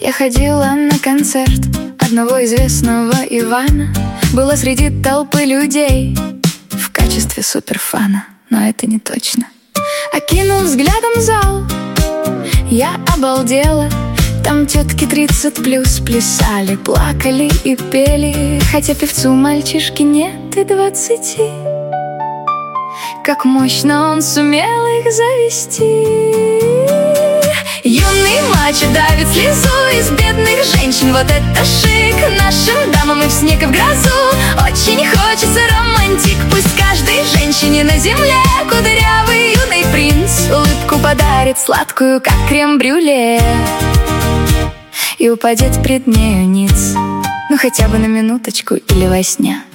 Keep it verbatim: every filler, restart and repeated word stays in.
Я ходила на концерт одного известного Ивана. Была среди толпы людей в качестве суперфана, но это не точно. Окинув взглядом зал, я обалдела. Там тетки тридцать плюс плясали, плакали и пели, хотя певцу мальчишки нет и двадцати. Как мощно он сумел их завести. Юный мачо давит слезу из бедных женщин. Вот это шик нашим дамам и в снег, и в грозу. Очень хочется романтик. Пусть каждой женщине на земле кудрявый юный принц улыбку подарит сладкую, как крем-брюле, и упадет пред нею ниц, ну хотя бы на минуточку или во сне.